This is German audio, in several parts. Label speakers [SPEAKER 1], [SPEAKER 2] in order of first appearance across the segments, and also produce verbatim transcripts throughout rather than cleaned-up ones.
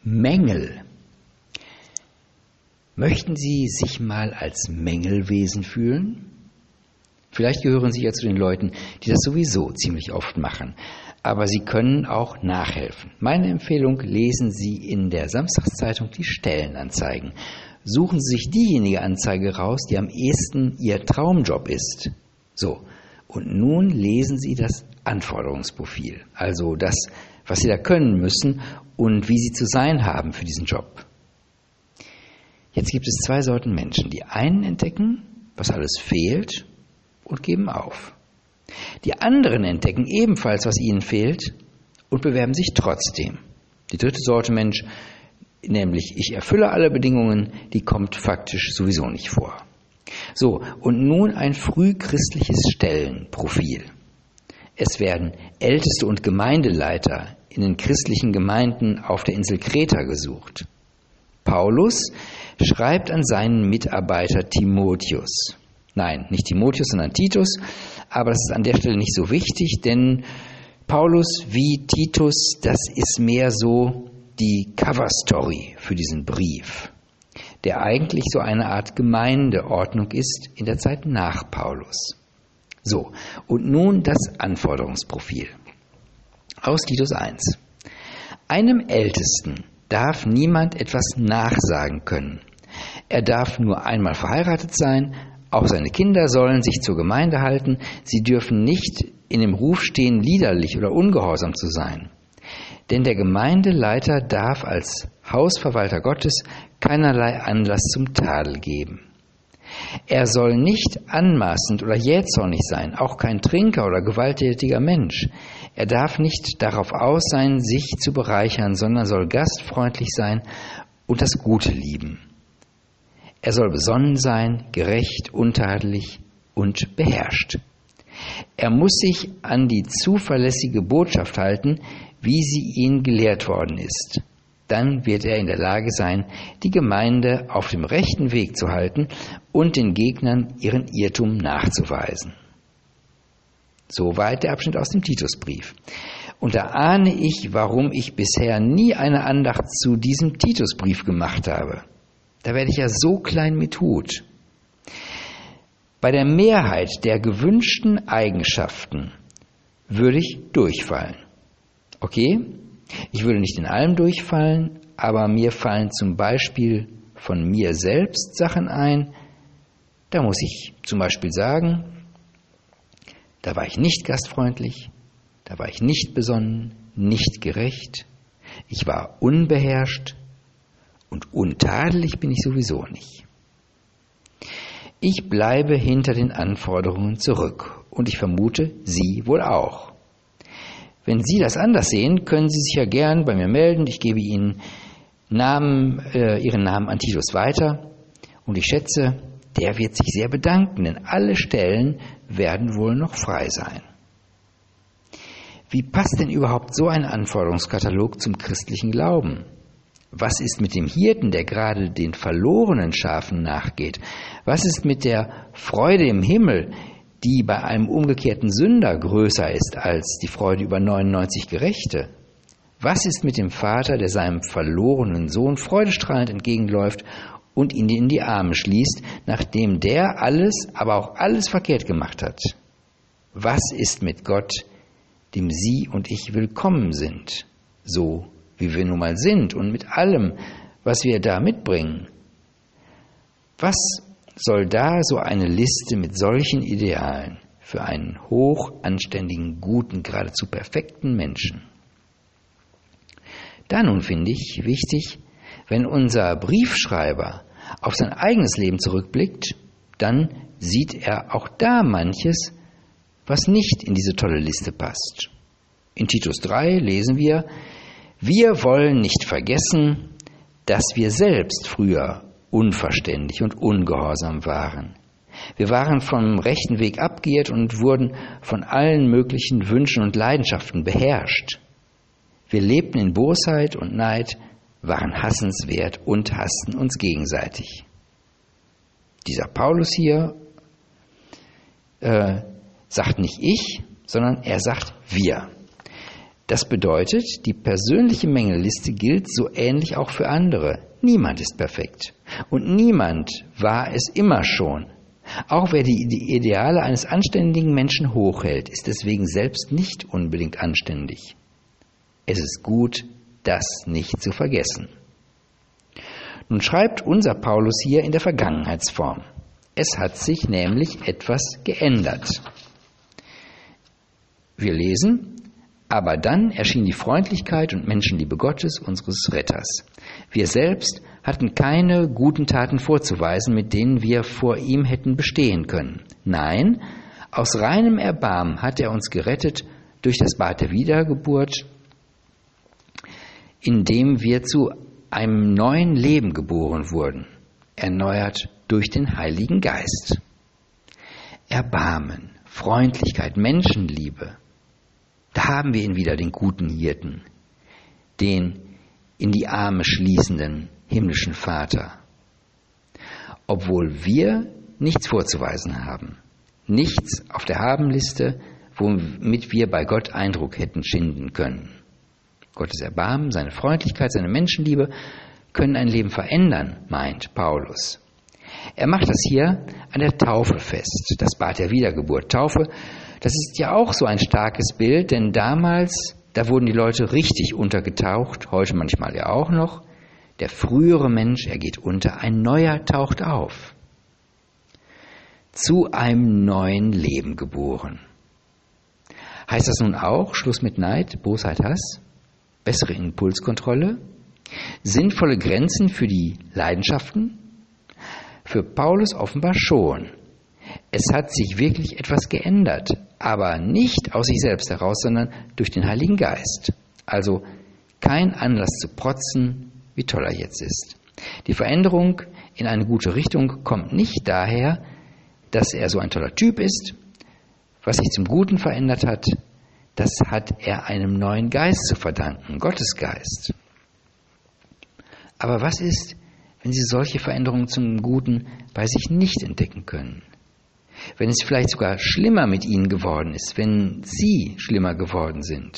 [SPEAKER 1] Mängel. Möchten Sie sich mal als Mängelwesen fühlen? Vielleicht gehören Sie ja zu den Leuten, die das sowieso ziemlich oft machen. Aber Sie können auch nachhelfen. Meine Empfehlung: lesen Sie in der Samstagszeitung die Stellenanzeigen. Suchen Sie sich diejenige Anzeige raus, die am ehesten Ihr Traumjob ist. So, und nun lesen Sie das Anforderungsprofil, also das, was Sie da können müssen und wie Sie zu sein haben für diesen Job. Jetzt gibt es zwei Sorten Menschen. Die einen entdecken, was alles fehlt, und geben auf. Die anderen entdecken ebenfalls, was ihnen fehlt, und bewerben sich trotzdem. Die dritte Sorte Mensch, nämlich ich erfülle alle Bedingungen, die kommt faktisch sowieso nicht vor. So, und nun ein frühchristliches Stellenprofil. Es werden Älteste und Gemeindeleiter in den christlichen Gemeinden auf der Insel Kreta gesucht. Paulus schreibt an seinen Mitarbeiter Timotheus. Nein, nicht Timotheus, sondern Titus. Aber das ist an der Stelle nicht so wichtig, denn Paulus wie Titus, das ist mehr so die Coverstory für diesen Brief, der eigentlich so eine Art Gemeindeordnung ist in der Zeit nach Paulus. So, und nun das Anforderungsprofil aus Titus eins. Einem Ältesten darf niemand etwas nachsagen können. Er darf nur einmal verheiratet sein, auch seine Kinder sollen sich zur Gemeinde halten, sie dürfen nicht in dem Ruf stehen, liederlich oder ungehorsam zu sein. Denn der Gemeindeleiter darf als Hausverwalter Gottes keinerlei Anlass zum Tadel geben. Er soll nicht anmaßend oder jähzornig sein, auch kein Trinker oder gewalttätiger Mensch. Er darf nicht darauf aus sein, sich zu bereichern, sondern soll gastfreundlich sein und das Gute lieben. Er soll besonnen sein, gerecht, untadelig und beherrscht. Er muss sich an die zuverlässige Botschaft halten, wie sie ihm gelehrt worden ist. Dann wird er in der Lage sein, die Gemeinde auf dem rechten Weg zu halten und den Gegnern ihren Irrtum nachzuweisen. Soweit der Abschnitt aus dem Titusbrief. Und da ahne ich, warum ich bisher nie eine Andacht zu diesem Titusbrief gemacht habe. Da werde ich ja so klein mit Hut. Bei der Mehrheit der gewünschten Eigenschaften würde ich durchfallen. Okay? Ich würde nicht in allem durchfallen, aber mir fallen zum Beispiel von mir selbst Sachen ein. Da muss ich zum Beispiel sagen, da war ich nicht gastfreundlich, da war ich nicht besonnen, nicht gerecht, ich war unbeherrscht und untadelig bin ich sowieso nicht. Ich bleibe hinter den Anforderungen zurück und ich vermute, Sie wohl auch. Wenn Sie das anders sehen, können Sie sich ja gern bei mir melden. Ich gebe Ihnen Namen, äh, Ihren Namen an Titus weiter und ich schätze, der wird sich sehr bedanken, denn alle Stellen werden wohl noch frei sein. Wie passt denn überhaupt so ein Anforderungskatalog zum christlichen Glauben? Was ist mit dem Hirten, der gerade den verlorenen Schafen nachgeht? Was ist mit der Freude im Himmel, die bei einem umgekehrten Sünder größer ist als die Freude über neunundneunzig Gerechte? Was ist mit dem Vater, der seinem verlorenen Sohn freudestrahlend entgegenläuft und ihn in die Arme schließt, nachdem der alles, aber auch alles verkehrt gemacht hat? Was ist mit Gott, dem Sie und ich willkommen sind, so wie wir nun mal sind und mit allem, was wir da mitbringen? Was soll da so eine Liste mit solchen Idealen für einen hoch anständigen, guten, geradezu perfekten Menschen? Da nun finde ich wichtig, wenn unser Briefschreiber auf sein eigenes Leben zurückblickt, dann sieht er auch da manches, was nicht in diese tolle Liste passt. In Titus drei lesen wir: Wir wollen nicht vergessen, dass wir selbst früher unverständig und ungehorsam waren. Wir waren vom rechten Weg abgeirrt und wurden von allen möglichen Wünschen und Leidenschaften beherrscht. Wir lebten in Bosheit und Neid, waren hassenswert und hassten uns gegenseitig. Dieser Paulus hier äh, sagt nicht ich, sondern er sagt wir. Das bedeutet, die persönliche Mängelliste gilt so ähnlich auch für andere. Niemand ist perfekt. Und niemand war es immer schon. Auch wer die, die Ideale eines anständigen Menschen hochhält, ist deswegen selbst nicht unbedingt anständig. Es ist gut, das nicht zu vergessen. Nun schreibt unser Paulus hier in der Vergangenheitsform. Es hat sich nämlich etwas geändert. Wir lesen: Aber dann erschien die Freundlichkeit und Menschenliebe Gottes, unseres Retters. Wir selbst hatten keine guten Taten vorzuweisen, mit denen wir vor ihm hätten bestehen können. Nein, aus reinem Erbarmen hat er uns gerettet durch das Bad der Wiedergeburt, indem wir zu einem neuen Leben geboren wurden, erneuert durch den Heiligen Geist. Erbarmen, Freundlichkeit, Menschenliebe. Da haben wir ihn wieder, den guten Hirten, den in die Arme schließenden himmlischen Vater. Obwohl wir nichts vorzuweisen haben, nichts auf der Habenliste, womit wir bei Gott Eindruck hätten schinden können. Gottes Erbarmen, seine Freundlichkeit, seine Menschenliebe können ein Leben verändern, meint Paulus. Er macht das hier an der Taufe fest, das Bad der Wiedergeburt. Taufe, das ist ja auch so ein starkes Bild, denn damals, da wurden die Leute richtig untergetaucht, heute manchmal ja auch noch. Der frühere Mensch, er geht unter, ein neuer taucht auf. Zu einem neuen Leben geboren. Heißt das nun auch Schluss mit Neid, Bosheit, Hass? Bessere Impulskontrolle? Sinnvolle Grenzen für die Leidenschaften? Für Paulus offenbar schon. Es hat sich wirklich etwas geändert, aber nicht aus sich selbst heraus, sondern durch den Heiligen Geist. Also kein Anlass zu protzen, wie toll er jetzt ist. Die Veränderung in eine gute Richtung kommt nicht daher, dass er so ein toller Typ ist. Was sich zum Guten verändert hat, das hat er einem neuen Geist zu verdanken, Gottes Geist. Aber was ist, wenn Sie solche Veränderungen zum Guten bei sich nicht entdecken können? Wenn es vielleicht sogar schlimmer mit Ihnen geworden ist, wenn Sie schlimmer geworden sind?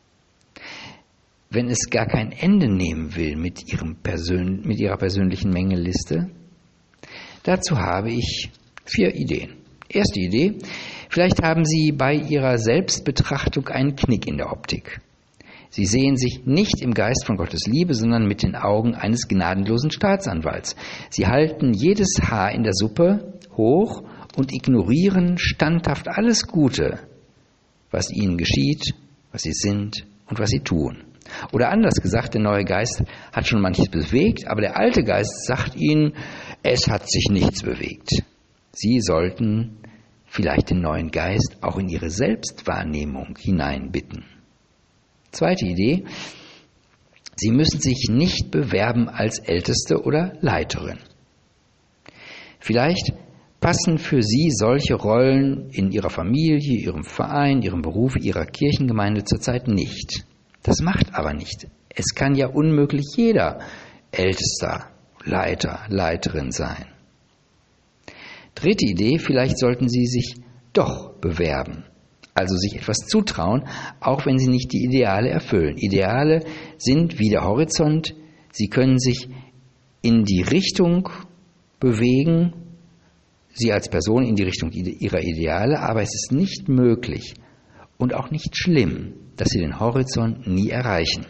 [SPEAKER 1] Wenn es gar kein Ende nehmen will mit, Ihrem Persön- mit Ihrer persönlichen Mängelliste? Dazu habe ich vier Ideen. Erste Idee: Vielleicht haben Sie bei Ihrer Selbstbetrachtung einen Knick in der Optik. Sie sehen sich nicht im Geist von Gottes Liebe, sondern mit den Augen eines gnadenlosen Staatsanwalts. Sie halten jedes Haar in der Suppe hoch und ignorieren standhaft alles Gute, was Ihnen geschieht, was Sie sind und was Sie tun. Oder anders gesagt, der neue Geist hat schon manches bewegt, aber der alte Geist sagt Ihnen, es hat sich nichts bewegt. Sie sollten vielleicht den neuen Geist auch in Ihre Selbstwahrnehmung hineinbitten. Zweite Idee: Sie müssen sich nicht bewerben als Älteste oder Leiterin. Vielleicht passen für Sie solche Rollen in Ihrer Familie, Ihrem Verein, Ihrem Beruf, Ihrer Kirchengemeinde zurzeit nicht. Das macht aber nicht. Es kann ja unmöglich jeder Ältester, Leiter, Leiterin sein. Dritte Idee: Vielleicht sollten Sie sich doch bewerben. Also sich etwas zutrauen, auch wenn Sie nicht die Ideale erfüllen. Ideale sind wie der Horizont. Sie können sich in die Richtung bewegen, Sie als Person in die Richtung Ihrer Ideale, aber es ist nicht möglich und auch nicht schlimm, dass Sie den Horizont nie erreichen.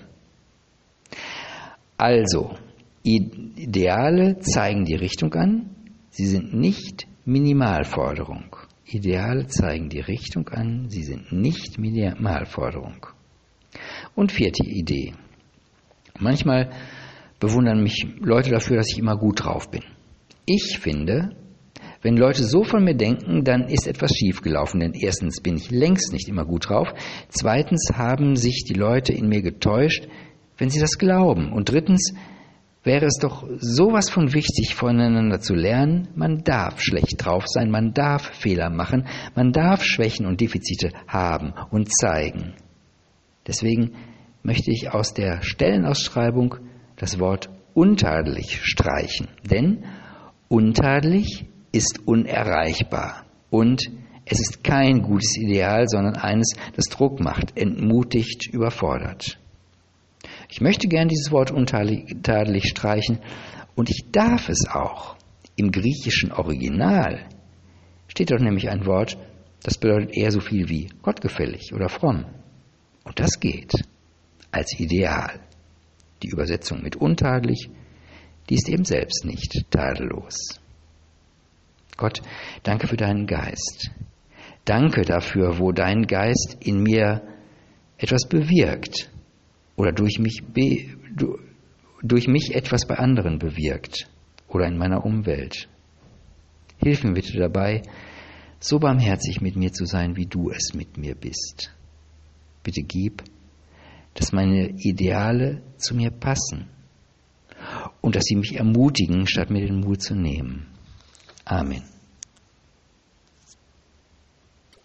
[SPEAKER 1] Also, Ideale zeigen die Richtung an, sie sind nicht Minimalforderung. Ideale zeigen die Richtung an, sie sind nicht Minimalforderung. Und vierte Idee. Manchmal bewundern mich Leute dafür, dass ich immer gut drauf bin. Ich finde, wenn Leute so von mir denken, dann ist etwas schiefgelaufen, denn erstens bin ich längst nicht immer gut drauf, zweitens haben sich die Leute in mir getäuscht, wenn sie das glauben, und drittens wäre es doch sowas von wichtig, voneinander zu lernen. Man darf schlecht drauf sein, man darf Fehler machen, man darf Schwächen und Defizite haben und zeigen. Deswegen möchte ich aus der Stellenausschreibung das Wort untadelig streichen, denn untadelig ist unerreichbar und Es ist kein gutes Ideal, sondern eines, das Druck macht, entmutigt, überfordert. Ich möchte gern dieses Wort untadelig streichen und ich darf es auch. Im griechischen Original steht dort nämlich ein Wort, das bedeutet eher so viel wie gottgefällig oder fromm. Und das geht als Ideal. Die Übersetzung mit untadelig, die ist eben selbst nicht tadellos. Gott, danke für deinen Geist. Danke dafür, wo dein Geist in mir etwas bewirkt oder durch mich, be, durch mich etwas bei anderen bewirkt oder in meiner Umwelt. Hilf mir bitte dabei, so barmherzig mit mir zu sein, wie du es mit mir bist. Bitte gib, dass meine Ideale zu mir passen und dass sie mich ermutigen, statt mir den Mut zu nehmen. Amen.